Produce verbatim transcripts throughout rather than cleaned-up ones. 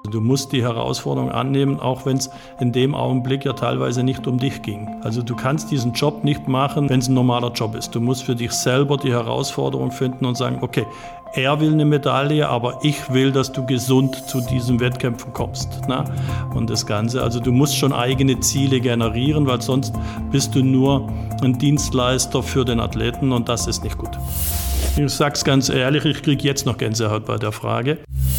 Du musst die Herausforderung annehmen, auch wenn es in dem Augenblick ja teilweise nicht um dich ging. Also du kannst diesen Job nicht machen, wenn es ein normaler Job ist. Du musst für dich selber die Herausforderung finden und sagen, okay, er will eine Medaille, aber ich will, dass du gesund zu diesen Wettkämpfen kommst. Ne? Und das Ganze, also du musst schon eigene Ziele generieren, weil sonst bist du nur ein Dienstleister für den Athleten und das ist nicht gut. Ich sag's ganz ehrlich, ich kriege jetzt noch Gänsehaut bei der Frage.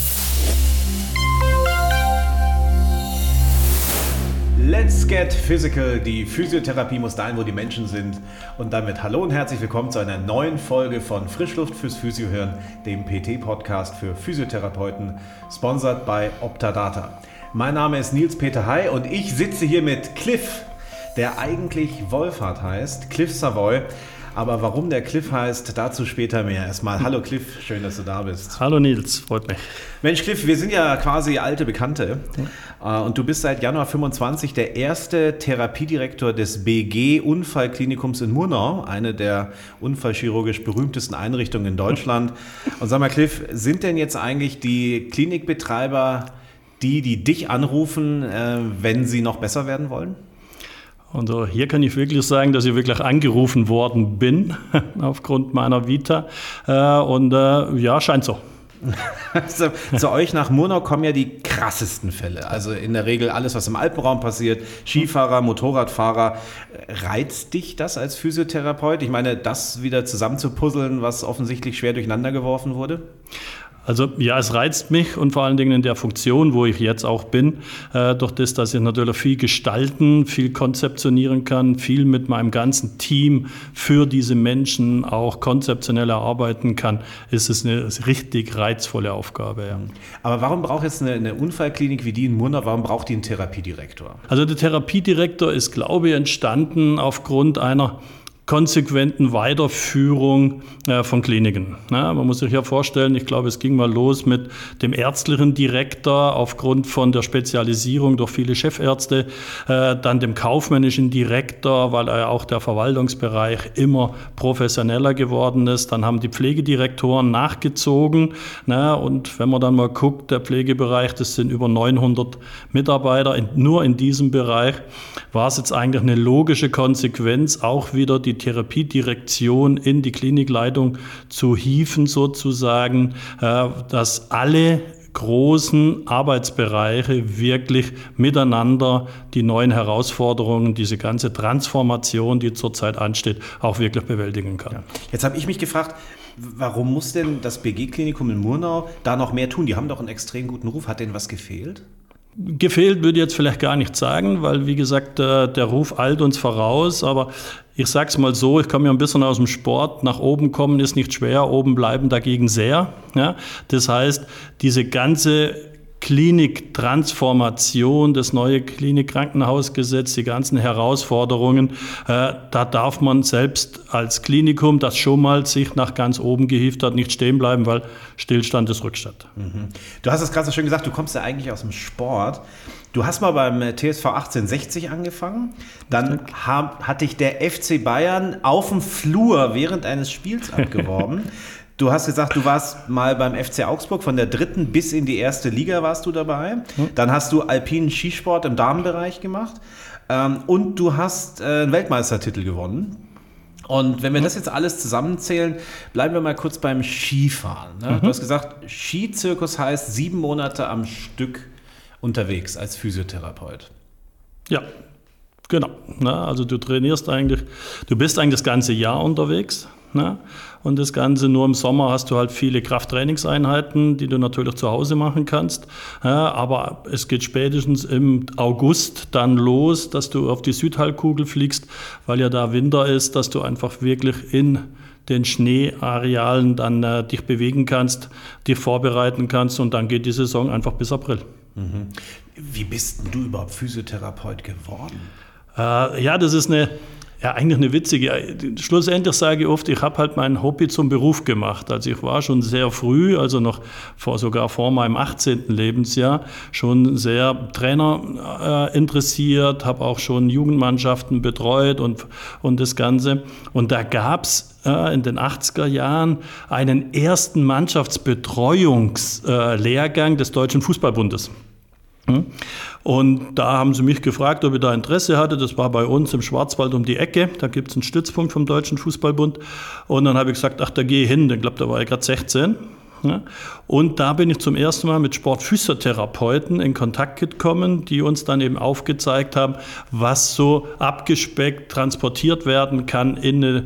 Let's get physical. Die Physiotherapie muss dahin, wo die Menschen sind. Und damit hallo und herzlich willkommen zu einer neuen Folge von Frischluft fürs Physiohören, dem P T-Podcast für Physiotherapeuten, sponsored by Optadata. Mein Name ist Nils Peter Hay und ich sitze hier mit Cliff, der eigentlich Wolfhard heißt, Cliff Savoy. Aber warum der Cliff heißt, dazu später mehr. Erstmal hallo Cliff, schön, dass du da bist. Hallo Nils, freut mich. Mensch Cliff, wir sind ja quasi alte Bekannte. Ja. Und du bist seit Januar fünfundzwanzig der erste Therapiedirektor des B G-Unfallklinikums in Murnau, eine der unfallchirurgisch berühmtesten Einrichtungen in Deutschland. Und sag mal Cliff, sind denn jetzt eigentlich die Klinikbetreiber die, die dich anrufen, wenn sie noch besser werden wollen? Und hier kann ich wirklich sagen, dass ich wirklich angerufen worden bin, aufgrund meiner Vita. Und ja, scheint so. Also, zu euch nach Murnau kommen ja die krassesten Fälle. Also in der Regel alles, was im Alpenraum passiert. Skifahrer, Motorradfahrer. Reizt dich das als Physiotherapeut? Ich meine, das wieder zusammenzupuzzeln, was offensichtlich schwer durcheinander geworfen wurde? Also ja, es reizt mich und vor allen Dingen in der Funktion, wo ich jetzt auch bin, äh, durch das, dass ich natürlich viel gestalten, viel konzeptionieren kann, viel mit meinem ganzen Team für diese Menschen auch konzeptionell erarbeiten kann, ist es eine richtig reizvolle Aufgabe. Ja. Aber warum braucht jetzt eine, eine Unfallklinik wie die in Murnau, warum braucht die einen Therapiedirektor? Also der Therapiedirektor ist, glaube ich, entstanden aufgrund einer konsequenten Weiterführung äh, von Kliniken. Ja, man muss sich ja vorstellen, ich glaube, es ging mal los mit dem ärztlichen Direktor aufgrund von der Spezialisierung durch viele Chefärzte, äh, dann dem kaufmännischen Direktor, weil er auch der Verwaltungsbereich immer professioneller geworden ist. Dann haben die Pflegedirektoren nachgezogen. Na, und wenn man dann mal guckt, der Pflegebereich, das sind über neunhundert Mitarbeiter, in, nur in diesem Bereich, war es jetzt eigentlich eine logische Konsequenz, auch wieder die Therapiedirektion in die Klinikleitung zu hieven sozusagen, dass alle großen Arbeitsbereiche wirklich miteinander die neuen Herausforderungen, diese ganze Transformation, die zurzeit ansteht, auch wirklich bewältigen kann. Ja. Jetzt habe ich mich gefragt, warum muss denn das B G-Klinikum in Murnau da noch mehr tun? Die haben doch einen extrem guten Ruf. Hat denen was gefehlt? Gefehlt würde ich jetzt vielleicht gar nicht sagen, weil, wie gesagt, der Ruf eilt uns voraus. Aber ich sage es mal so, ich komme ja ein bisschen aus dem Sport. Nach oben kommen ist nicht schwer, oben bleiben dagegen sehr. Ja? Das heißt, diese ganze Kliniktransformation, das neue Klinik-Krankenhausgesetz, die ganzen Herausforderungen, äh, da darf man selbst als Klinikum, das schon mal sich nach ganz oben gehievt hat, nicht stehen bleiben, weil Stillstand ist Rückstand. Mhm. Du hast es gerade so schön gesagt, du kommst ja eigentlich aus dem Sport. Du hast mal beim T S V achtzehnhundertsechzig angefangen, dann hab, hat dich der F C Bayern auf dem Flur während eines Spiels abgeworben. Du hast gesagt, du warst mal beim F C Augsburg, von der dritten bis in die erste Liga warst du dabei. Dann hast du alpinen Skisport im Damenbereich gemacht und du hast einen Weltmeistertitel gewonnen. Und wenn wir das jetzt alles zusammenzählen, bleiben wir mal kurz beim Skifahren. Ne? Mhm. Du hast gesagt, Skizirkus heißt sieben Monate am Stück unterwegs als Physiotherapeut. Ja, genau. Also du trainierst eigentlich, du bist eigentlich das ganze Jahr unterwegs. Ne? Und das Ganze nur im Sommer hast du halt viele Krafttrainingseinheiten, die du natürlich zu Hause machen kannst. Ja, aber es geht spätestens im August dann los, dass du auf die Südhalbkugel fliegst, weil ja da Winter ist, dass du einfach wirklich in den Schneearealen dann äh, dich bewegen kannst, dich vorbereiten kannst und dann geht die Saison einfach bis April. Mhm. Wie bist denn du überhaupt Physiotherapeut geworden? Äh, ja, das ist eine... Ja, eigentlich eine witzige. Schlussendlich sage ich oft, ich habe halt mein Hobby zum Beruf gemacht. Also ich war schon sehr früh, also noch vor, sogar vor meinem achtzehnten Lebensjahr, schon sehr Trainer äh, interessiert, habe auch schon Jugendmannschaften betreut und, und das Ganze. Und da gab es äh, in den achtziger Jahren einen ersten Mannschaftsbetreuungslehrgang äh, des Deutschen Fußballbundes. Und da haben sie mich gefragt, ob ich da Interesse hatte. Das war bei uns im Schwarzwald um die Ecke. Da gibt es einen Stützpunkt vom Deutschen Fußballbund. Und dann habe ich gesagt, ach, da gehe ich hin. Ich glaube, da war ich gerade sechzehn. Ja. Und da bin ich zum ersten Mal mit Sportphysiotherapeuten in Kontakt gekommen, die uns dann eben aufgezeigt haben, was so abgespeckt transportiert werden kann in eine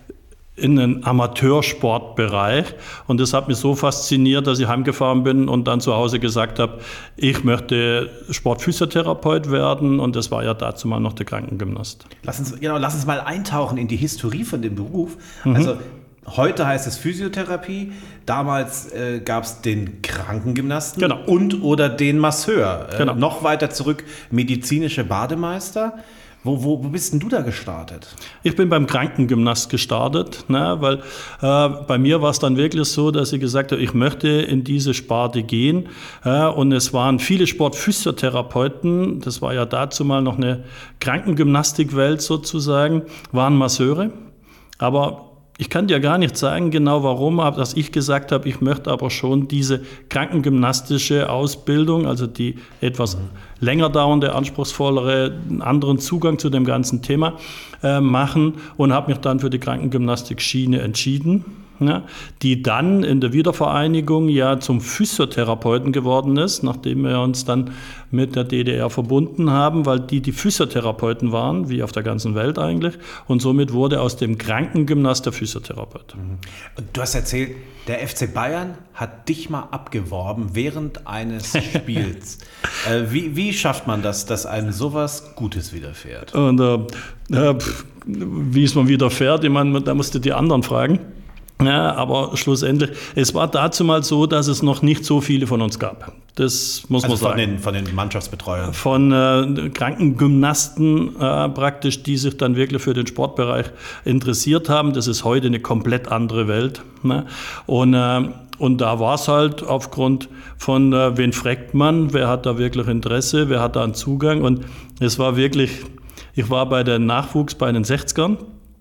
in einen Amateursportbereich. Und das hat mich so fasziniert, dass ich heimgefahren bin und dann zu Hause gesagt habe, ich möchte Sportphysiotherapeut werden. Und das war ja dazu mal noch der Krankengymnast. Lass uns, genau, lass uns mal eintauchen in die Historie von dem Beruf. Mhm. Also heute heißt es Physiotherapie. Damals äh, gab es den Krankengymnasten genau. und oder den Masseur. Äh, genau. Noch weiter zurück medizinische Bademeister. Wo, wo, wo bist denn du da gestartet? Ich bin beim Krankengymnast gestartet, ne, weil äh, bei mir war es dann wirklich so, dass ich gesagt habe, ich möchte in diese Sparte gehen. Äh, und es waren viele Sportphysiotherapeuten, das war ja dazu mal noch eine Krankengymnastikwelt sozusagen, waren Masseure. Aber ich kann dir gar nicht sagen genau warum, dass ich gesagt habe, ich möchte aber schon diese krankengymnastische Ausbildung, also die etwas länger dauernde, anspruchsvollere, einen anderen Zugang zu dem ganzen Thema äh, machen und habe mich dann für die Krankengymnastik-Schiene entschieden. Ja, die dann in der Wiedervereinigung ja zum Physiotherapeuten geworden ist, nachdem wir uns dann mit der D D R verbunden haben, weil die die Physiotherapeuten waren, wie auf der ganzen Welt eigentlich. Und somit wurde aus dem Krankengymnast der Physiotherapeut. Und du hast erzählt, der F C Bayern hat dich mal abgeworben während eines Spiels. äh, wie, wie schafft man das, dass einem sowas Gutes widerfährt? Und äh, äh, wie es mir widerfährt, ich meine, da musst du die anderen fragen. Ja, aber schlussendlich, es war dazu mal so, dass es noch nicht so viele von uns gab. Das muss also man von sagen. Den, von den Mannschaftsbetreuern? Von äh, Krankengymnasten äh, praktisch, die sich dann wirklich für den Sportbereich interessiert haben. Das ist heute eine komplett andere Welt. Ne? Und, äh, und da war es halt aufgrund von, äh, wen fragt man, wer hat da wirklich Interesse, wer hat da einen Zugang. Und es war wirklich, ich war bei der Nachwuchs bei den sechzigern.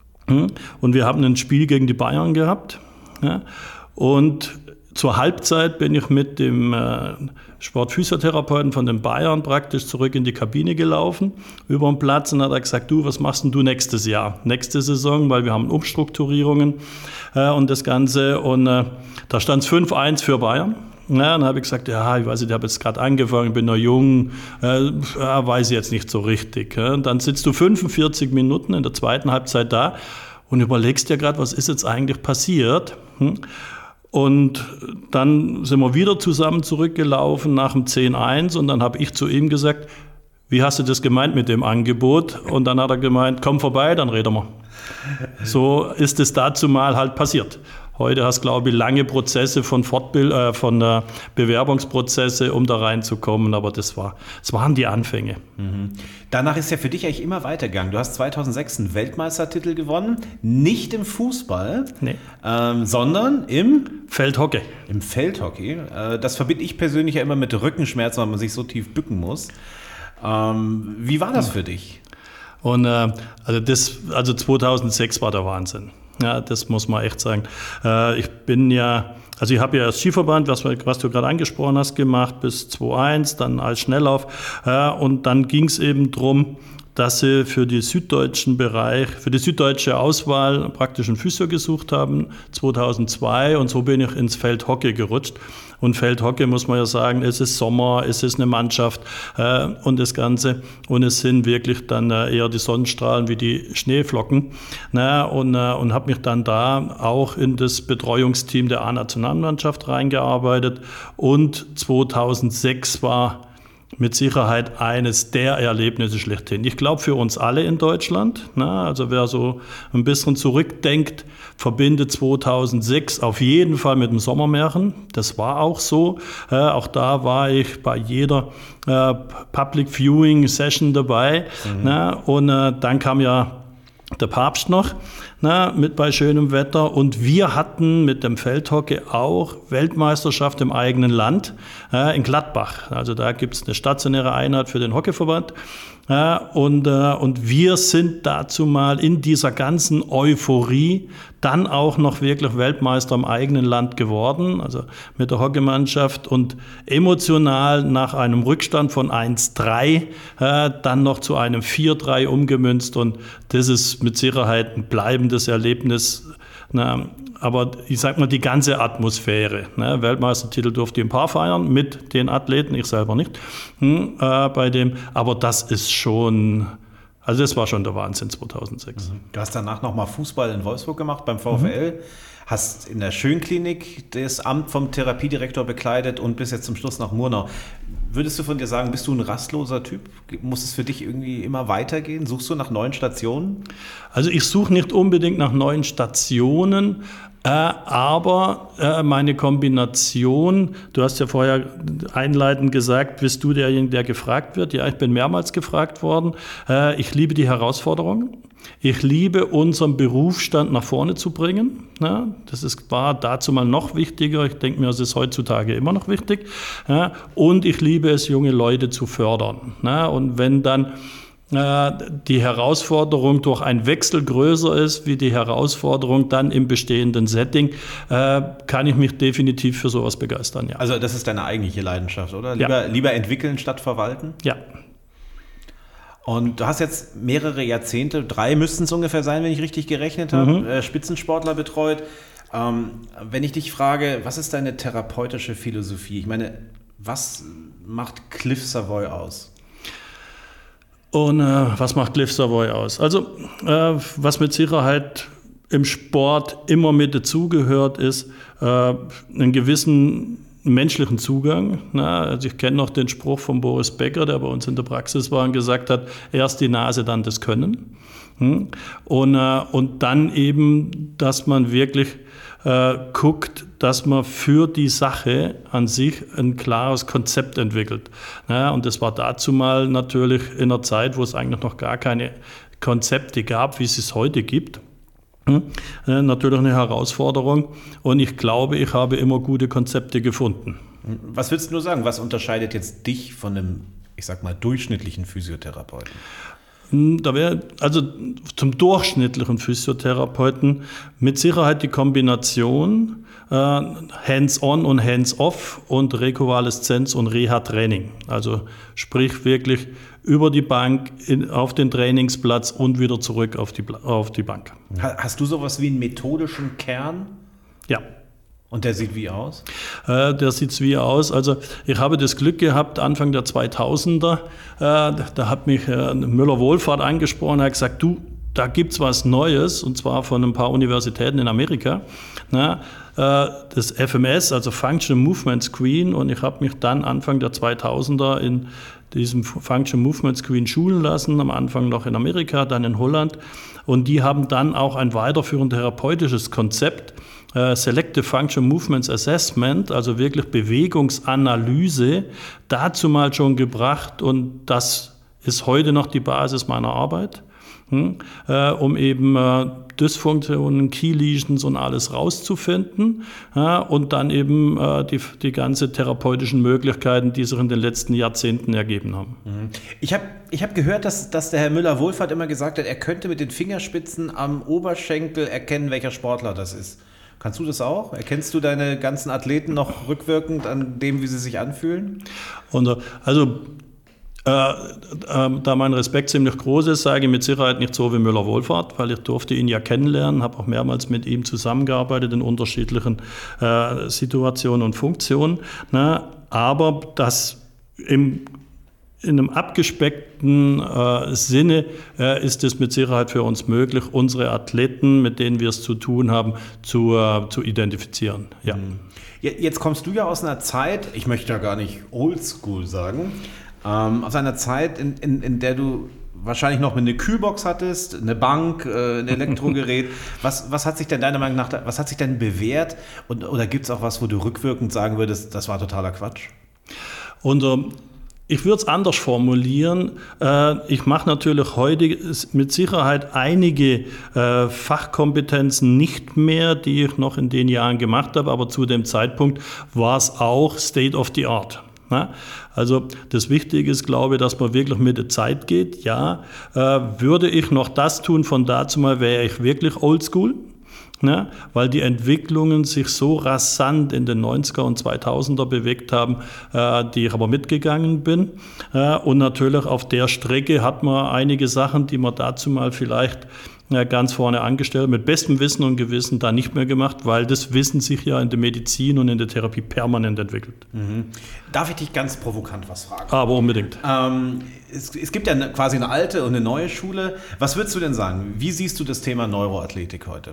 Und wir haben ein Spiel gegen die Bayern gehabt. Ja, und zur Halbzeit bin ich mit dem äh, Sportphysiotherapeuten von den Bayern praktisch zurück in die Kabine gelaufen, über den Platz, und hat er gesagt, du, was machst denn du nächstes Jahr, nächste Saison, weil wir haben Umstrukturierungen äh, und das Ganze. Und äh, da stand es fünf eins für Bayern. Ja, dann habe ich gesagt, ja, ich weiß nicht, ich habe jetzt gerade angefangen, bin noch jung, äh, weiß ich jetzt nicht so richtig. Ja. Dann sitzt du fünfundvierzig Minuten in der zweiten Halbzeit da und überlegst dir gerade, was ist jetzt eigentlich passiert. Hm? Und dann sind wir wieder zusammen zurückgelaufen nach dem zehn eins und dann habe ich zu ihm gesagt, wie hast du das gemeint mit dem Angebot? Und dann hat er gemeint, komm vorbei, dann reden wir. So ist es dazu mal halt passiert. Heute hast du, glaube ich, lange Prozesse von Fortbild, äh, von äh, Bewerbungsprozesse, um da reinzukommen, aber das, war, das waren die Anfänge. Mhm. Danach ist ja für dich eigentlich immer weitergegangen. Du hast zweitausendsechs einen Weltmeistertitel gewonnen, nicht im Fußball, nee. ähm, sondern im Feldhockey. Im Feldhockey. Äh, das verbinde ich persönlich ja immer mit Rückenschmerzen, weil man sich so tief bücken muss. Ähm, wie war das für dich? Und äh, also, das, also zweitausendsechs war der Wahnsinn. Ja, das muss man echt sagen. Äh, ich bin ja, also ich habe ja das Skiverband, was, was du gerade angesprochen hast, gemacht bis zwei eins, dann als Schnelllauf. Äh, und dann ging es eben darum, dass sie für die süddeutschen Bereich, für die süddeutsche Auswahl praktisch einen Physio gesucht haben, zweitausendzwei, und so bin ich ins Feldhockey gerutscht. Und Feldhockey, muss man ja sagen, es ist Sommer, es ist eine Mannschaft äh, und das Ganze. Und es sind wirklich dann äh, eher die Sonnenstrahlen wie die Schneeflocken. Na, und äh, und habe mich dann da auch in das Betreuungsteam der A-Nationalmannschaft reingearbeitet. Und zweitausendsechs war mit Sicherheit eines der Erlebnisse schlechthin. Ich glaube für uns alle in Deutschland, na, also wer so ein bisschen zurückdenkt, verbindet zweitausendsechs auf jeden Fall mit dem Sommermärchen. Das war auch so. Äh, auch da war ich bei jeder äh, Public Viewing Session dabei. Mhm. Na, und äh, dann kam ja der Papst noch. na, mit bei schönem Wetter. Und wir hatten mit dem Feldhockey auch Weltmeisterschaft im eigenen Land äh, in Gladbach. Also da gibt es eine stationäre Einheit für den Hockeyverband. Ja, und, äh, und wir sind dazu mal in dieser ganzen Euphorie dann auch noch wirklich Weltmeister im eigenen Land geworden, also mit der Hockeymannschaft, und emotional nach einem Rückstand von eins drei äh, dann noch zu einem vier drei umgemünzt, und das ist mit Sicherheit ein bleibendes Erlebnis. Na, aber ich sag mal, die ganze Atmosphäre, ne? Weltmeistertitel durfte ich ein paar feiern mit den Athleten, ich selber nicht, hm, äh, bei dem, aber das ist schon, also das war schon der Wahnsinn zweitausendsechs. Du hast danach nochmal Fußball in Wolfsburg gemacht beim VfL, mhm. hast in der Schönklinik das Amt vom Therapiedirektor bekleidet und bis jetzt zum Schluss nach Murnau. Würdest du von dir sagen, bist du ein rastloser Typ? Muss es für dich irgendwie immer weitergehen? Suchst du nach neuen Stationen? Also ich suche nicht unbedingt nach neuen Stationen, äh, aber äh, meine Kombination, du hast ja vorher einleitend gesagt, bist du derjenige, der gefragt wird? Ja, ich bin mehrmals gefragt worden. Äh, ich liebe die Herausforderung. Ich liebe, unseren Berufsstand nach vorne zu bringen. Ja, das ist, war dazu mal noch wichtiger. Ich denke mir, es ist heutzutage immer noch wichtig. Ja, und ich liebe es, junge Leute zu fördern. Ja, und wenn dann äh, die Herausforderung durch einen Wechsel größer ist, wie die Herausforderung dann im bestehenden Setting, äh, kann ich mich definitiv für sowas begeistern. Ja. Also das ist deine eigentliche Leidenschaft, oder? Lieber, ja. lieber entwickeln statt verwalten? Ja. Und du hast jetzt mehrere Jahrzehnte, drei müssten es ungefähr sein, wenn ich richtig gerechnet habe, mhm. äh, Spitzensportler betreut. Ähm, wenn ich dich frage, was ist deine therapeutische Philosophie? Ich meine, was macht Cliff Savoy aus? Und äh, was macht Cliff Savoy aus? Also, äh, was mit Sicherheit im Sport immer mit dazugehört, ist äh, einen gewissen menschlichen Zugang. Na, also ich kenne noch den Spruch von Boris Becker, der bei uns in der Praxis war und gesagt hat, erst die Nase, dann das Können. Hm? Und, äh, und dann eben, dass man wirklich äh, guckt, dass man für die Sache an sich ein klares Konzept entwickelt. Na, und das war dazu mal natürlich in einer Zeit, wo es eigentlich noch gar keine Konzepte gab, wie es es heute gibt. Äh, natürlich eine Herausforderung, und ich glaube, ich habe immer gute Konzepte gefunden. Was würdest du nur sagen, was unterscheidet jetzt dich von einem, ich sag mal, durchschnittlichen Physiotherapeuten? Da wäre also zum durchschnittlichen Physiotherapeuten mit Sicherheit die Kombination äh, Hands-on und Hands-off und Rekonvaleszenz und Reha-Training. Also sprich wirklich über die Bank, in, auf den Trainingsplatz und wieder zurück auf die, auf die Bank. Hast du sowas wie einen methodischen Kern? Ja. Und der sieht wie aus? Äh, der sieht wie aus. Also ich habe das Glück gehabt, Anfang der zweitausender, äh, da hat mich äh, Müller-Wohlfahrt angesprochen, hat gesagt, du, da gibt's was Neues, und zwar von ein paar Universitäten in Amerika. Na, äh, das F M S, also Functional Movement Screen, und ich habe mich dann Anfang der zweitausender in diesem Functional Movement Screen schulen lassen, am Anfang noch in Amerika, dann in Holland. Und die haben dann auch ein weiterführend therapeutisches Konzept, äh, Selective Functional Movements Assessment, also wirklich Bewegungsanalyse, dazu mal schon gebracht. Und das ist heute noch die Basis meiner Arbeit, hm, äh, um eben äh, Dysfunktionen, Key Lesions und alles rauszufinden, ja, und dann eben äh, die, die ganze therapeutischen Möglichkeiten, die sich in den letzten Jahrzehnten ergeben haben. Ich habe ich hab gehört, dass, dass der Herr Müller-Wohlfahrt immer gesagt hat, er könnte mit den Fingerspitzen am Oberschenkel erkennen, welcher Sportler das ist. Kannst du das auch? Erkennst du deine ganzen Athleten noch rückwirkend an dem, wie sie sich anfühlen? Und, also Äh, äh, da mein Respekt ziemlich groß ist, sage ich mit Sicherheit nicht so wie Müller-Wohlfahrt, weil ich durfte ihn ja kennenlernen, habe auch mehrmals mit ihm zusammengearbeitet in unterschiedlichen äh, Situationen und Funktionen. Ne? Aber das im, in einem abgespeckten äh, Sinne äh, ist es mit Sicherheit für uns möglich, unsere Athleten, mit denen wir es zu tun haben, zu, äh, zu identifizieren. Ja. Jetzt kommst du ja aus einer Zeit, ich möchte ja gar nicht oldschool sagen, Ähm, aus einer Zeit, in, in, in der du wahrscheinlich noch eine Kühlbox hattest, eine Bank, äh, ein Elektrogerät. was, was hat sich denn deiner Meinung nach, was hat sich denn bewährt? Und, oder gibt es auch was, wo du rückwirkend sagen würdest, das war totaler Quatsch? Und, Ich würde es anders formulieren. Ich mache natürlich heute mit Sicherheit einige Fachkompetenzen nicht mehr, die ich noch in den Jahren gemacht habe, aber zu dem Zeitpunkt war es auch State of the Art. Also das Wichtige ist, glaube ich, dass man wirklich mit der Zeit geht. Ja, würde ich noch das tun von dazu mal, wäre ich wirklich oldschool. Ne, weil die Entwicklungen sich so rasant in den neunziger und zweitausender bewegt haben, äh, die ich aber mitgegangen bin. Äh, und natürlich auf der Strecke hat man einige Sachen, die man dazu mal vielleicht äh, ganz vorne angestellt, mit bestem Wissen und Gewissen da nicht mehr gemacht, weil das Wissen sich ja in der Medizin und in der Therapie permanent entwickelt. Mhm. Darf ich dich ganz provokant was fragen? Aber unbedingt. Ähm, es, es gibt ja eine, quasi eine alte und eine neue Schule. Was würdest du denn sagen? Wie siehst du das Thema Neuroathletik heute?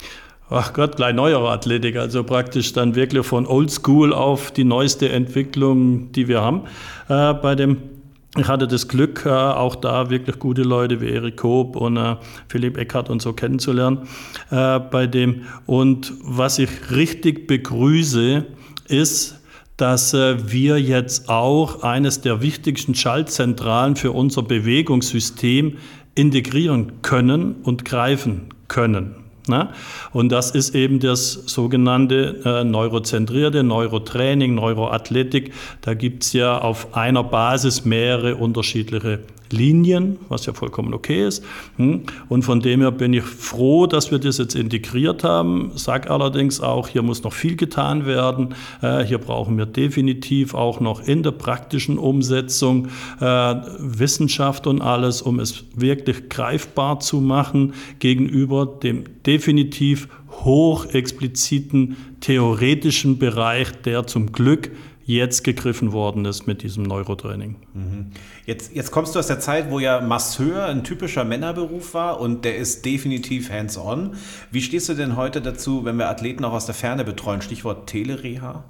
Ach Gott, gleich neuere Athletik, also praktisch dann wirklich von Oldschool auf die neueste Entwicklung, die wir haben. Äh, bei dem, ich hatte das Glück, äh, auch da wirklich gute Leute wie Erik Koop und äh, Philipp Eckhardt und so kennenzulernen. Äh, bei dem. Und was ich richtig begrüße, ist, dass äh, wir jetzt auch eines der wichtigsten Schaltzentralen für unser Bewegungssystem integrieren können und greifen können. Na? Und das ist eben das sogenannte äh, neurozentrierte Neurotraining, Neuroathletik. Da gibt es ja auf einer Basis mehrere unterschiedliche Linien, was ja vollkommen okay ist. Und von dem her bin ich froh, dass wir das jetzt integriert haben. Sag allerdings auch, hier muss noch viel getan werden. Hier brauchen wir definitiv auch noch in der praktischen Umsetzung äh, Wissenschaft und alles, um es wirklich greifbar zu machen gegenüber dem definitiv hochexpliziten theoretischen Bereich, der zum Glück jetzt gegriffen worden ist mit diesem Neurotraining. Jetzt, jetzt kommst du aus der Zeit, wo ja Masseur ein typischer Männerberuf war und der ist definitiv hands-on. Wie stehst du denn heute dazu, wenn wir Athleten auch aus der Ferne betreuen? Stichwort Telereha?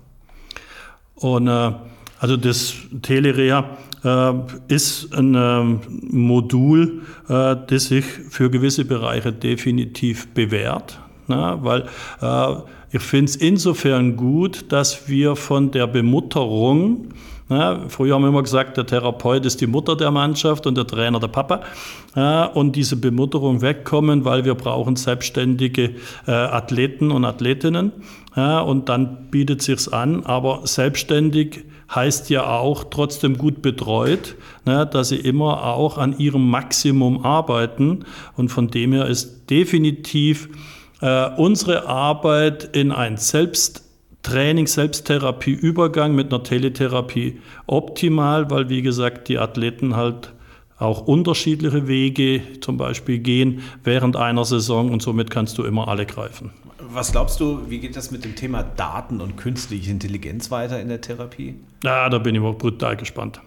Und äh, also das Telereha äh, ist ein äh, Modul, äh, das sich für gewisse Bereiche definitiv bewährt. Na, weil äh, ich finde es insofern gut, dass wir von der Bemutterung, na, früher haben wir immer gesagt, der Therapeut ist die Mutter der Mannschaft und der Trainer der Papa, äh, und diese Bemutterung wegkommen, weil wir brauchen selbstständige äh, Athleten und Athletinnen, äh, und dann bietet sich's an, aber selbstständig heißt ja auch trotzdem gut betreut, ne, dass sie immer auch an ihrem Maximum arbeiten, und von dem her ist definitiv Uh, unsere Arbeit in ein Selbsttraining, Selbsttherapie-Übergang mit einer Teletherapie optimal, weil, wie gesagt, die Athleten halt auch unterschiedliche Wege zum Beispiel gehen während einer Saison, und somit kannst du immer alle greifen. Was glaubst du, wie geht das mit dem Thema Daten und künstliche Intelligenz weiter in der Therapie? Ja, da bin ich auch brutal gespannt.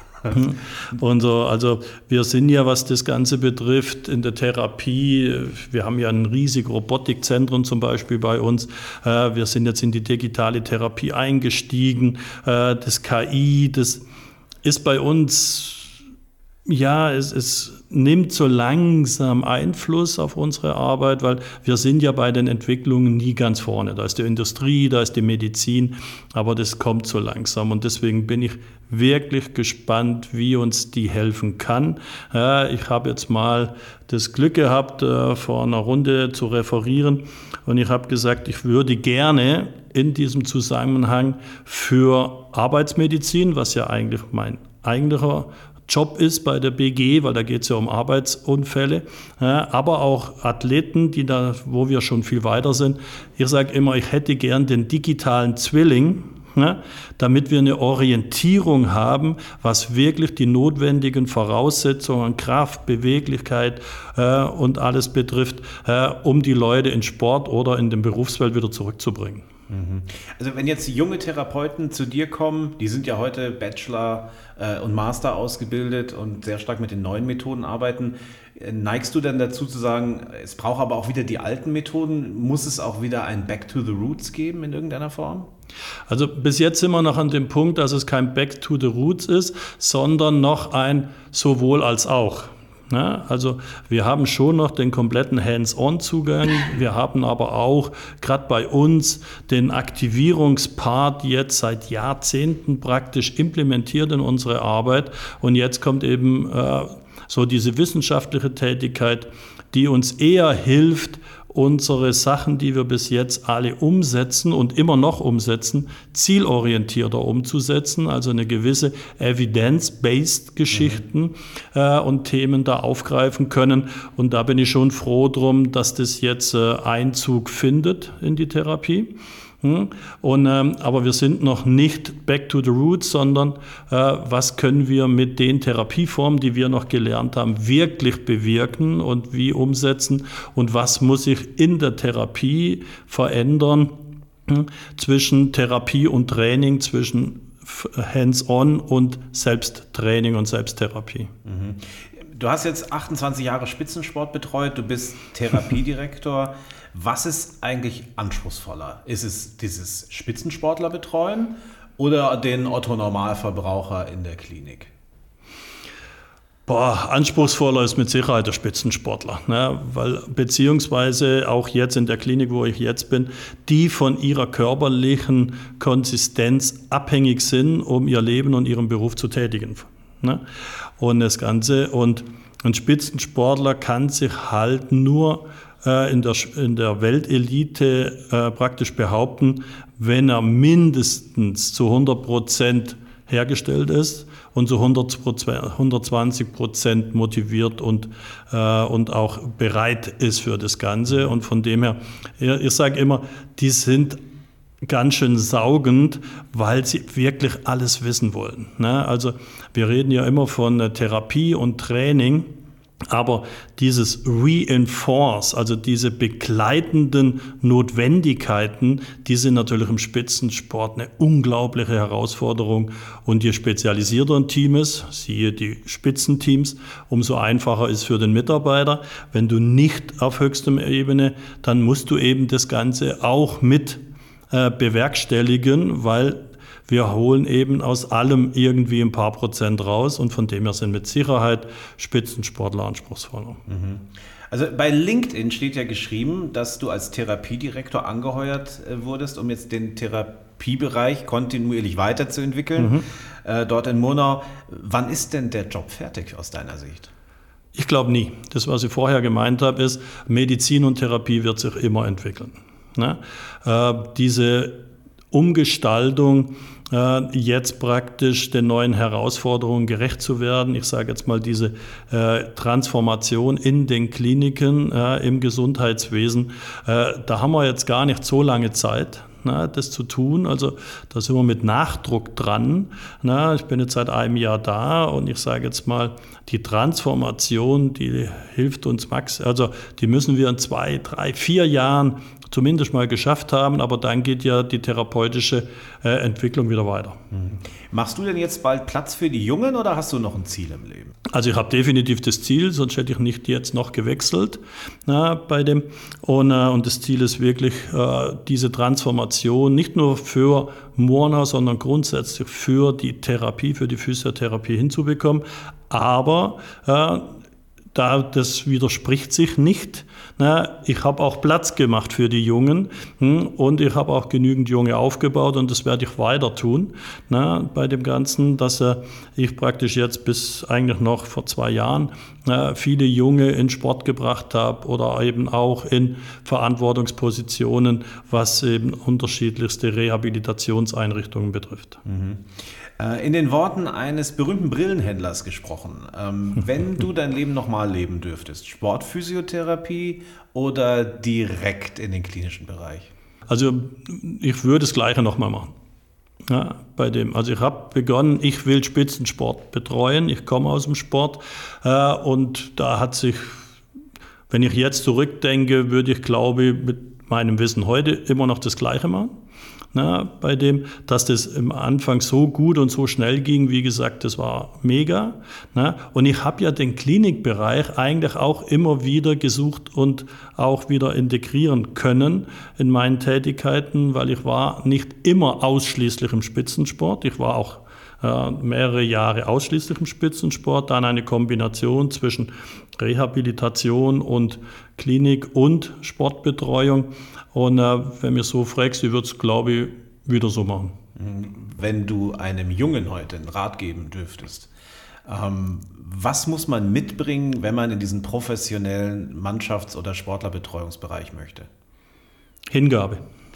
Und so, also wir sind ja, was das Ganze betrifft, in der Therapie, wir haben ja ein riesiges Robotikzentrum zum Beispiel bei uns, wir sind jetzt in die digitale Therapie eingestiegen, das K I, das ist bei uns, ja, es, es nimmt so langsam Einfluss auf unsere Arbeit, weil wir sind ja bei den Entwicklungen nie ganz vorne. Da ist die Industrie, da ist die Medizin, aber das kommt so langsam, und deswegen bin ich wirklich gespannt, wie uns die helfen kann. Ich habe jetzt mal das Glück gehabt, vor einer Runde zu referieren, und ich habe gesagt, ich würde gerne in diesem Zusammenhang für Arbeitsmedizin, was ja eigentlich mein eigentlicher Job ist bei der B G, weil da geht es ja um Arbeitsunfälle, aber auch Athleten, die da, wo wir schon viel weiter sind. Ich sage immer, ich hätte gern den digitalen Zwilling, damit wir eine Orientierung haben, was wirklich die notwendigen Voraussetzungen, Kraft, Beweglichkeit äh, und alles betrifft, äh, um die Leute in Sport oder in den Berufswelt wieder zurückzubringen. Also wenn jetzt junge Therapeuten zu dir kommen, die sind ja heute Bachelor äh, und Master ausgebildet und sehr stark mit den neuen Methoden arbeiten, neigst du dann dazu zu sagen, es braucht aber auch wieder die alten Methoden? Muss es auch wieder ein Back to the Roots geben in irgendeiner Form? Also bis jetzt sind wir noch an dem Punkt, dass es kein Back to the Roots ist, sondern noch ein sowohl als auch. Ja, also wir haben schon noch den kompletten Hands-on-Zugang, wir haben aber auch gerade bei uns den Aktivierungspart jetzt seit Jahrzehnten praktisch implementiert in unsere Arbeit und jetzt kommt eben äh, so diese wissenschaftliche Tätigkeit, die uns eher hilft, unsere Sachen, die wir bis jetzt alle umsetzen und immer noch umsetzen, zielorientierter umzusetzen, also eine gewisse evidence-based Geschichten mhm. äh, und Themen da aufgreifen können. Und da bin ich schon froh drum, dass das jetzt äh, Einzug findet in die Therapie. Und, ähm, aber wir sind noch nicht back to the roots, sondern äh, was können wir mit den Therapieformen, die wir noch gelernt haben, wirklich bewirken und wie umsetzen und was muss sich in der Therapie verändern hm, zwischen Therapie und Training, zwischen Hands-on und Selbsttraining und Selbsttherapie. Mhm. Du hast jetzt achtundzwanzig Jahre Spitzensport betreut, du bist Therapiedirektor. Was ist eigentlich anspruchsvoller? Ist es dieses Spitzensportler betreuen oder den Otto-Normalverbraucher in der Klinik? Boah, anspruchsvoller ist mit Sicherheit der Spitzensportler, ne? Weil beziehungsweise auch jetzt in der Klinik, wo ich jetzt bin, die von ihrer körperlichen Konsistenz abhängig sind, um ihr Leben und ihren Beruf zu tätigen. Ne? Und das Ganze und ein Spitzensportler kann sich halt nur in der, in der Weltelite äh, praktisch behaupten, wenn er mindestens zu hundert Prozent hergestellt ist und zu hundertzwanzig Prozent motiviert und, äh, und auch bereit ist für das Ganze. Und von dem her, ich sage immer, die sind ganz schön saugend, weil sie wirklich alles wissen wollen. Ne? Also wir reden ja immer von Therapie und Training. Aber dieses Reinforce, also diese begleitenden Notwendigkeiten, die sind natürlich im Spitzensport eine unglaubliche Herausforderung. Und je spezialisierter ein Team ist, siehe die Spitzenteams, umso einfacher ist für den Mitarbeiter. Wenn du nicht auf höchster Ebene, dann musst du eben das Ganze auch mit äh, bewerkstelligen, weil wir holen eben aus allem irgendwie ein paar Prozent raus und von dem her sind mit Sicherheit Spitzensportler anspruchsvoller. Also bei LinkedIn steht ja geschrieben, dass du als Therapiedirektor angeheuert wurdest, um jetzt den Therapiebereich kontinuierlich weiterzuentwickeln, mhm. äh, dort in Murnau. Wann ist denn der Job fertig aus deiner Sicht? Ich glaube nie. Das, was ich vorher gemeint habe, ist, Medizin und Therapie wird sich immer entwickeln. Ne? Äh, diese Umgestaltung, äh, jetzt praktisch den neuen Herausforderungen gerecht zu werden. Ich sage jetzt mal diese äh, Transformation in den Kliniken, äh, im Gesundheitswesen. Äh, da haben wir jetzt gar nicht so lange Zeit, na, das zu tun. Also da sind wir mit Nachdruck dran. Na, ich bin jetzt seit einem Jahr da und ich sage jetzt mal, die Transformation, die hilft uns max, also die müssen wir in zwei, drei, vier Jahren zumindest mal geschafft haben, aber dann geht ja die therapeutische äh, Entwicklung wieder weiter. Mhm. Machst du denn jetzt bald Platz für die Jungen oder hast du noch ein Ziel im Leben? Also ich habe definitiv das Ziel, sonst hätte ich nicht jetzt noch gewechselt na, bei dem. Und, äh, und das Ziel ist wirklich, äh, diese Transformation nicht nur für Murnau, sondern grundsätzlich für die Therapie, für die Physiotherapie hinzubekommen. Aber äh, da, das widerspricht sich nicht. Na, ich habe auch Platz gemacht für die Jungen hm, und ich habe auch genügend Junge aufgebaut und das werde ich weiter tun na, bei dem Ganzen, dass äh, ich praktisch jetzt bis eigentlich noch vor zwei Jahren äh, viele Junge in Sport gebracht habe oder eben auch in Verantwortungspositionen, was eben unterschiedlichste Rehabilitationseinrichtungen betrifft. Mhm. In den Worten eines berühmten Brillenhändlers gesprochen. Ähm, wenn du dein Leben nochmal leben dürftest, Sportphysiotherapie oder direkt in den klinischen Bereich? Also ich würde das Gleiche nochmal machen. Ja, bei dem. Also ich habe begonnen, ich will Spitzensport betreuen, ich komme aus dem Sport äh, und da hat sich, wenn ich jetzt zurückdenke, würde ich glaube mit meinem Wissen heute immer noch das Gleiche machen. Na, bei dem, dass das am Anfang so gut und so schnell ging, wie gesagt, das war mega. Na, und ich habe ja den Klinikbereich eigentlich auch immer wieder gesucht und auch wieder integrieren können in meinen Tätigkeiten, weil ich war nicht immer ausschließlich im Spitzensport. Ich war auch äh, mehrere Jahre ausschließlich im Spitzensport, dann eine Kombination zwischen Rehabilitation und Klinik und Sportbetreuung. Und äh, wenn mir so fragst, ich würde es, glaube ich, wieder so machen. Wenn du einem Jungen heute einen Rat geben dürftest, ähm, was muss man mitbringen, wenn man in diesen professionellen Mannschafts- oder Sportlerbetreuungsbereich möchte? Hingabe.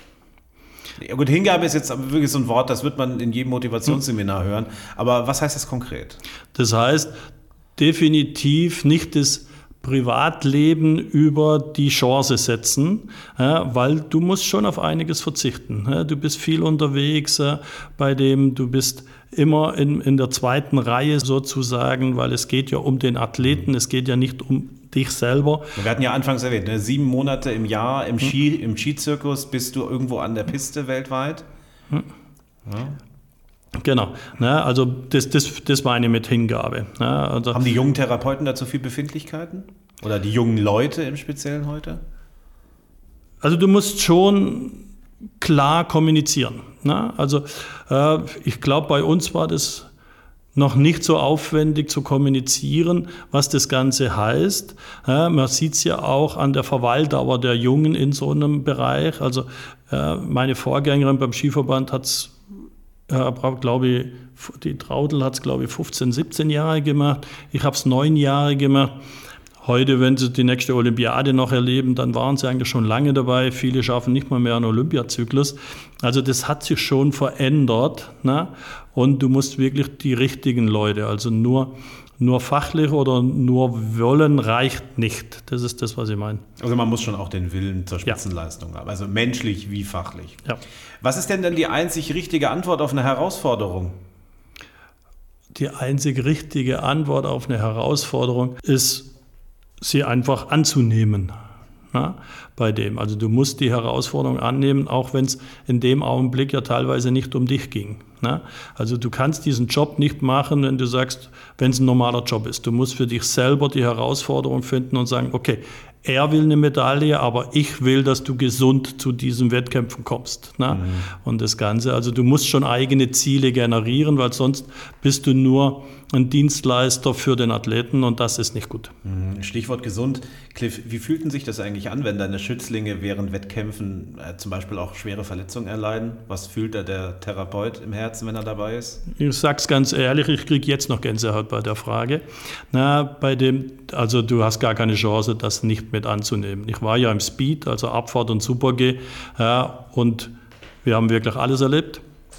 Ja gut, Hingabe ist jetzt aber wirklich so ein Wort, das wird man in jedem Motivationsseminar hm. hören. Aber was heißt das konkret? Das heißt, definitiv nicht das Privatleben über die Chance setzen, ja, weil du musst schon auf einiges verzichten. Ja, du bist viel unterwegs, ja, bei dem du bist immer in, in der zweiten Reihe sozusagen, weil es geht ja um den Athleten, es geht ja nicht um dich selber. Wir hatten ja anfangs erwähnt, ne? sieben Monate im Jahr im, Ski, im Skizirkus bist du irgendwo an der Piste weltweit. Ja. Genau, ne, also das, das, das meine ich mit Hingabe. Ne, also haben die jungen Therapeuten dazu viel Befindlichkeiten? Oder die jungen Leute im Speziellen heute? Also du musst schon klar kommunizieren. Ne? Also äh, ich glaube, bei uns war das noch nicht so aufwendig zu kommunizieren, was das Ganze heißt. Ja, man sieht es ja auch an der Verweildauer der Jungen in so einem Bereich. Also äh, meine Vorgängerin beim Skiverband hat es Ja, glaube ich, die Traudl hat es, glaube ich, fünfzehn, siebzehn Jahre gemacht. Ich habe es neun Jahre gemacht. Heute, wenn sie die nächste Olympiade noch erleben, dann waren sie eigentlich schon lange dabei. Viele schaffen nicht mal mehr einen Olympiazyklus. Also das hat sich schon verändert. Ne? Und du musst wirklich die richtigen Leute, also nur, nur fachlich oder nur wollen reicht nicht. Das ist das, was ich meine. Also man muss schon auch den Willen zur Spitzenleistung ja. haben, also menschlich wie fachlich. Ja. Was ist denn dann die einzig richtige Antwort auf eine Herausforderung? Die einzig richtige Antwort auf eine Herausforderung ist, sie einfach anzunehmen. Na, bei dem. Also du musst die Herausforderung annehmen, auch wenn es in dem Augenblick ja teilweise nicht um dich ging. Na? Also du kannst diesen Job nicht machen, wenn du sagst, wenn es ein normaler Job ist. Du musst für dich selber die Herausforderung finden und sagen, okay, er will eine Medaille, aber ich will, dass du gesund zu diesen Wettkämpfen kommst. Ne? Mhm. Und das Ganze, also du musst schon eigene Ziele generieren, weil sonst bist du nur ein Dienstleister für den Athleten und das ist nicht gut. Stichwort gesund. Cliff, wie fühlten sich das eigentlich an, wenn deine Schützlinge während Wettkämpfen äh, zum Beispiel auch schwere Verletzungen erleiden? Was fühlt da der Therapeut im Herzen, wenn er dabei ist? Ich sag's ganz ehrlich, ich kriege jetzt noch Gänsehaut bei der Frage. Na, bei dem, also du hast gar keine Chance, das nicht mit anzunehmen. Ich war ja im Speed, also Abfahrt und Super-G, ja, und wir haben wirklich alles erlebt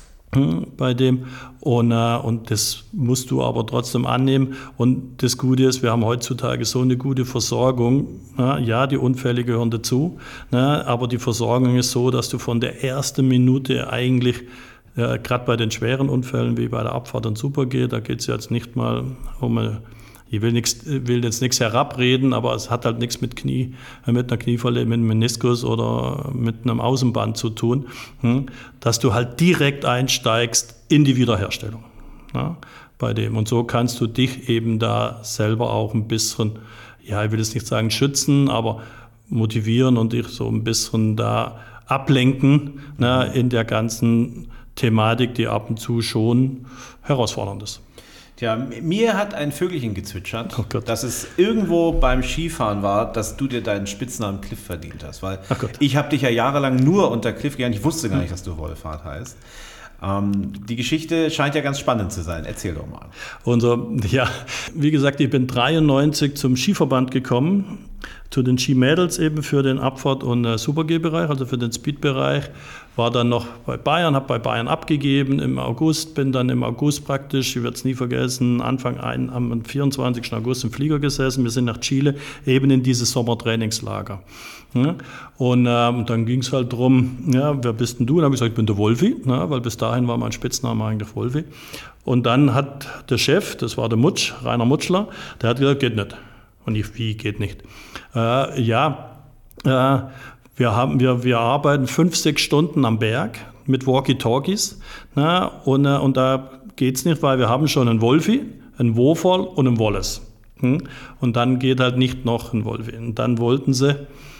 bei dem und, äh, und das musst du aber trotzdem annehmen und das Gute ist, wir haben heutzutage so eine gute Versorgung, na, ja, die Unfälle gehören dazu, na, aber die Versorgung ist so, dass du von der ersten Minute eigentlich, äh, gerade bei den schweren Unfällen wie bei der Abfahrt und Super-G, da geht es jetzt nicht mal um eine, ich will, nix, will jetzt nichts herabreden, aber es hat halt nichts mit Knie, mit einer Knieverletzung, mit einem Meniskus oder mit einem Außenband zu tun, dass du halt direkt einsteigst in die Wiederherstellung. Ja, bei dem. Und so kannst du dich eben da selber auch ein bisschen, ja, ich will jetzt nicht sagen schützen, aber motivieren und dich so ein bisschen da ablenken, ne, in der ganzen Thematik, die ab und zu schon herausfordernd ist. Tja, mir hat ein Vögelchen gezwitschert, oh dass es irgendwo beim Skifahren war, dass du dir deinen Spitznamen Cliff verdient hast. Weil ich habe dich ja jahrelang nur unter Cliff gelernt. Ich wusste gar nicht, dass du Wohlfahrt heißt. Ähm, die Geschichte scheint ja ganz spannend zu sein. Erzähl doch mal. Unser, ja, wie gesagt, ich bin dreiundneunzig zum Skiverband gekommen, zu den Skimädels eben für den Abfahrt- und äh, Super-G-Bereich, also für den Speed-Bereich. War dann noch bei Bayern, habe bei Bayern abgegeben im August, bin dann im August praktisch, ich werde es nie vergessen, Anfang ein, am vierundzwanzigsten August im Flieger gesessen. Wir sind nach Chile, eben in dieses Sommertrainingslager. Ja, und ähm, dann ging es halt darum, ja, wer bist denn du? Und dann habe ich gesagt, ich bin der Wolfi, ja, weil bis dahin war mein Spitzname eigentlich Wolfi. Und dann hat der Chef, das war der Mutsch, Rainer Mutschler, der hat gesagt, geht nicht. Und ich, wie, geht nicht? Äh, ja, äh, Wir, haben, wir, wir arbeiten fünf, sechs Stunden am Berg mit Walkie-Talkies. Na, und, und da geht es nicht, weil wir haben schon einen Wolfi, einen Woferl und einen Wallace. Hm? Und dann geht halt nicht noch ein Wolfi. Und dann wollten sie,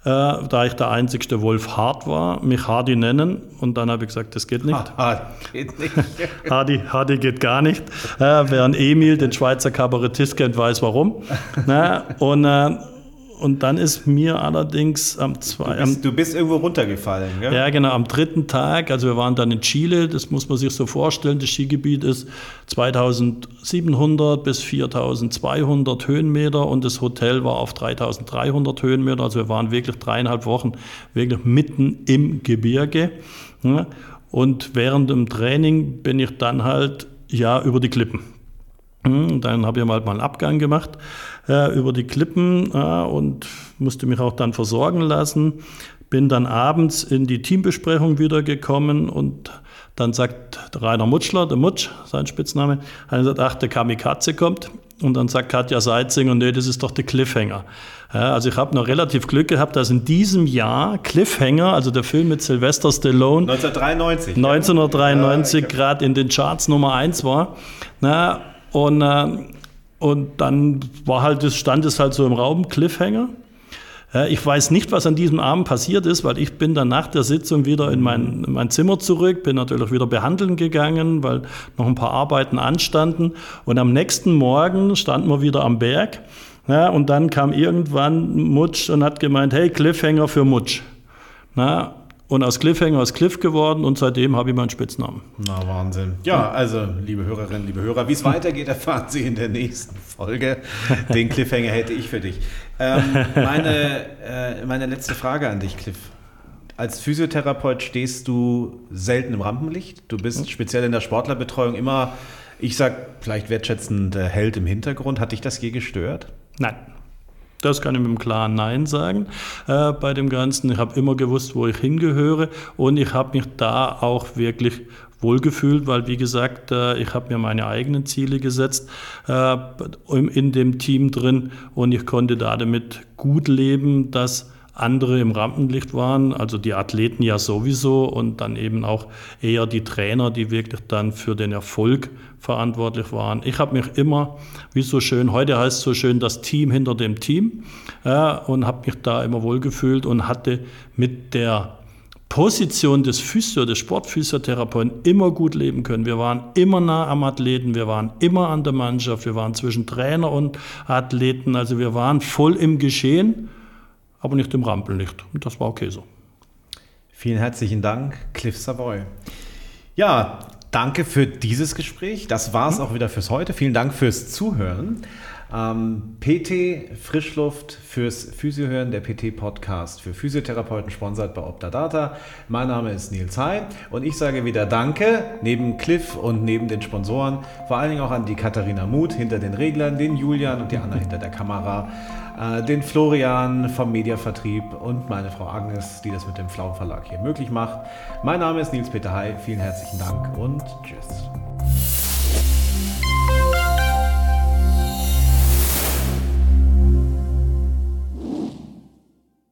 äh, da ich der einzigste Wolf Hart war, mich Hardy nennen. Und dann habe ich gesagt, das geht nicht. Ah, geht nicht. Hardy, Hardy geht gar nicht. Äh, während Emil, den Schweizer Kabarettist kennt, weiß warum. Na, und, äh, und dann ist mir allerdings am zweiten... Du bist, du bist irgendwo runtergefallen, gell? Ja, genau, am dritten Tag, also wir waren dann in Chile, das muss man sich so vorstellen, das Skigebiet ist zweitausendsiebenhundert bis viertausendzweihundert Höhenmeter und das Hotel war auf dreitausenddreihundert Höhenmeter, also wir waren wirklich dreieinhalb Wochen wirklich mitten im Gebirge. Ja, und während dem Training bin ich dann halt ja über die Klippen. Dann habe ich mal einen Abgang gemacht äh, über die Klippen äh, und musste mich auch dann versorgen lassen. Bin dann abends in die Teambesprechung wieder gekommen und dann sagt der Rainer Mutschler, der Mutsch, sein Spitzname, hat gesagt, ach, der Kamikaze kommt. Und dann sagt Katja Seizinger, nee, das ist doch der Cliffhanger. Ja, also ich habe noch relativ Glück gehabt, dass in diesem Jahr Cliffhanger, also der Film mit Sylvester Stallone, neunzehnhundertdreiundneunzig, neunzehnhundertdreiundneunzig ja, gerade in den Charts Nummer eins war. Na, und, äh, und dann war halt, das stand es halt so im Raum, Cliffhanger. Ja, ich weiß nicht, was an diesem Abend passiert ist, weil ich bin dann nach der Sitzung wieder in mein, in mein Zimmer zurück, bin natürlich wieder behandeln gegangen, weil noch ein paar Arbeiten anstanden. Und am nächsten Morgen standen wir wieder am Berg. Ja, und dann kam irgendwann Mutsch und hat gemeint, hey, Cliffhanger für Mutsch. Na, und aus Cliffhanger ist Cliff geworden und seitdem habe ich meinen Spitznamen. Na, Wahnsinn. Ja, also, liebe Hörerinnen, liebe Hörer, wie es weitergeht, erfahren Sie in der nächsten Folge. Den Cliffhanger hätte ich für dich. Ähm, meine, äh, meine letzte Frage an dich, Cliff. Als Physiotherapeut stehst du selten im Rampenlicht. Du bist speziell in der Sportlerbetreuung immer, ich sag vielleicht wertschätzend, äh, Held im Hintergrund. Hat dich das je gestört? Nein. Das kann ich mit einem klaren Nein sagen äh, bei dem Ganzen. Ich habe immer gewusst, wo ich hingehöre und ich habe mich da auch wirklich wohlgefühlt, weil wie gesagt, äh, ich habe mir meine eigenen Ziele gesetzt äh, in, in dem Team drin und ich konnte da damit gut leben, dass andere im Rampenlicht waren, also die Athleten ja sowieso und dann eben auch eher die Trainer, die wirklich dann für den Erfolg verantwortlich waren. Ich habe mich immer, wie so schön, heute heißt es so schön, das Team hinter dem Team ja, und habe mich da immer wohlgefühlt und hatte mit der Position des Physio, des Sportphysiotherapeuten immer gut leben können. Wir waren immer nah am Athleten, wir waren immer an der Mannschaft, wir waren zwischen Trainer und Athleten, also wir waren voll im Geschehen, aber nicht im Rampenlicht. Und das war okay so. Vielen herzlichen Dank, Cliff Savoy. Ja, danke für dieses Gespräch. Das war es auch wieder fürs heute. Vielen Dank fürs Zuhören. Ähm, P T Frischluft fürs Physiohören, der P T-Podcast für Physiotherapeuten, sponsert bei Optadata. Mein Name ist Nils Hay und ich sage wieder Danke, neben Cliff und neben den Sponsoren, vor allen Dingen auch an die Katharina Muth hinter den Reglern, den Julian und die Anna hinter der Kamera, äh, den Florian vom Mediavertrieb und meine Frau Agnes, die das mit dem Pflaum Verlag hier möglich macht. Mein Name ist Nils Peter Hay, vielen herzlichen Dank und tschüss.